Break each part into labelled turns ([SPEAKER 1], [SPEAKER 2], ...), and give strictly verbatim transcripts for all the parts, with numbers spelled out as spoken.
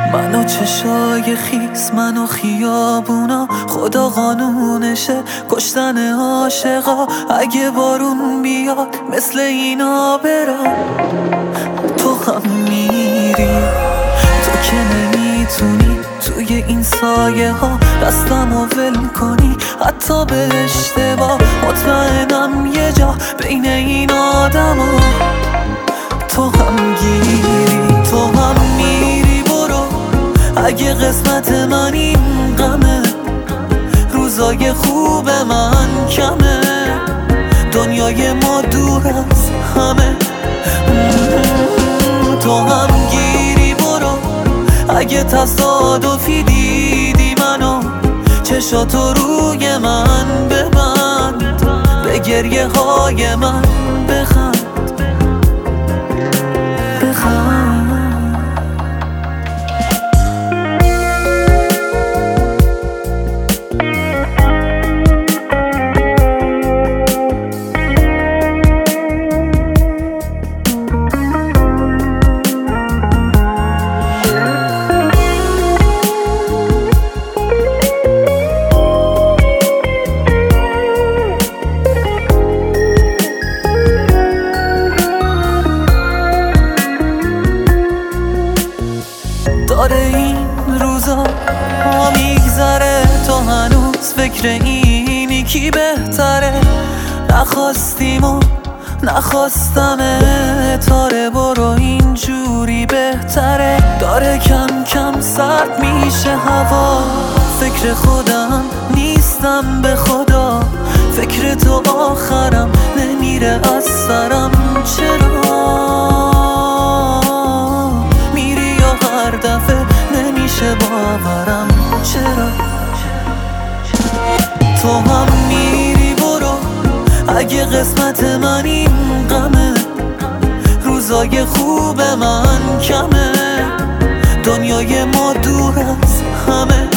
[SPEAKER 1] منو چشای خیس، منو خیابونا، خدا قانونشه کشتن عاشقا. اگه بارون بیاد مثل اینا برا، تو هم میری. تو که نمیتونی توی این سایه ها دستمو ول کنی، حتی به اشتباه. مطمئنم یه جا بین این آدم ها تو هم گیری. تو هم میری برو، اگه قسمت من این غمه، روزای خوب من کمه، دنیای ما دور از همه. تو هم گیری برو، اگه تصادفی دیدی منو، چشاتو روی من ببند، به گریه های من بخند بخند. داره این روزا ما میگذره، تو هنوز فکر اینی کی بهتره. نخواستیم و نخواستمه، تاره برو اینجوری بهتره. داره کم کم سرد میشه هوا، فکر خودم نیستم به خدا. فکر تو آخرم نمیره از سرم، چرا دفعه نمیشه باورم، چرا. تو هم میری برو، اگه قسمت من این غمه، روزای خوب من کمه، دنیای ما دور از همه.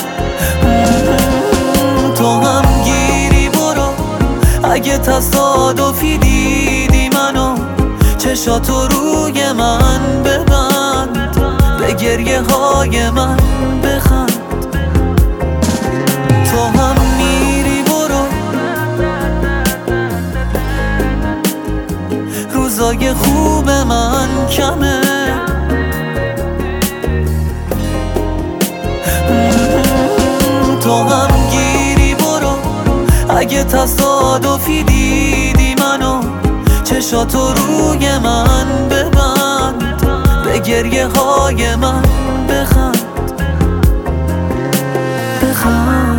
[SPEAKER 1] تو هم گیری برو، اگه تصادفی دیدی منو، چشاتو روی من ببند، به گریه های من بخند. تو هم میری برو، روزای خوب من کمه، تو هم گیری برو، اگه تصادفی دیدی منو، چشاتو روی من ببند، به گریه های من بخند بخند.